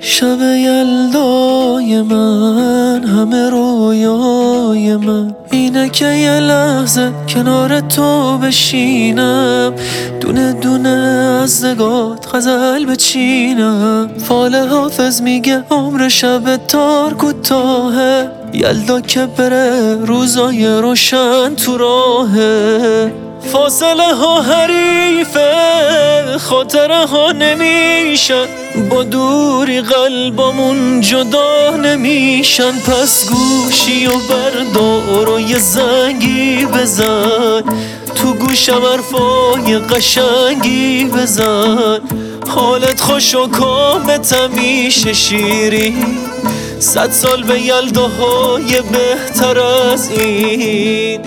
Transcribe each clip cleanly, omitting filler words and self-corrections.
شب یلدای من، همه رویای من اینه که یه لحظه کنار تو بشینم، دونه دونه از نگات غزل بچینم. فال حافظ میگه عمر شب تار کوتاهه، یلدا که بره روزای روشن تو راهه. فاصله ها حریفه، خاطره ها نمیشن، با دوری قلبامون جدا نمیشن. پس گوشی و بردار و یه زنگی بزن، تو گوشم حرفای قشنگی بزن. حالت خوش و کامت همیشه شیرین، 100 سال به یلداهای بهتر از این.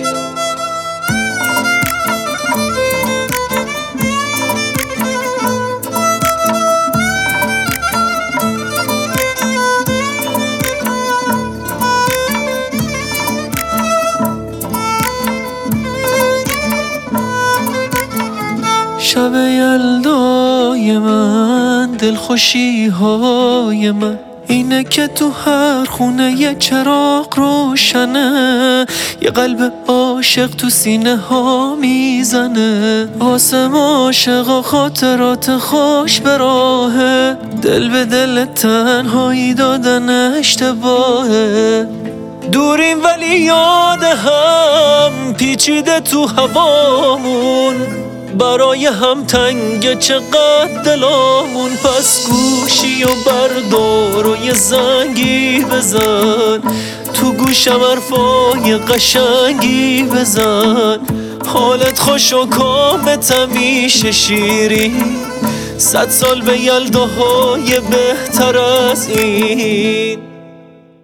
شب یلدای من، دلخوشی های من اینه که تو هر خونه یه چراغ روشنه، یه قلب عاشق تو سینه ها میزنه. واسه ما عاشقا خاطرات خوش به راهه، دل به دل تنهایی دادن اشتباهه. دوریم ولی یاد هم پیچیده تو هوامون، برای هم تنگ چقدر دلامون. پس گوشی و بردار و یه زنگی بزن، تو گوشم حرفای قشنگی بزن. حالت خوش و کامت همیشه شیرین، 100 سال به یلداهای بهتر از این.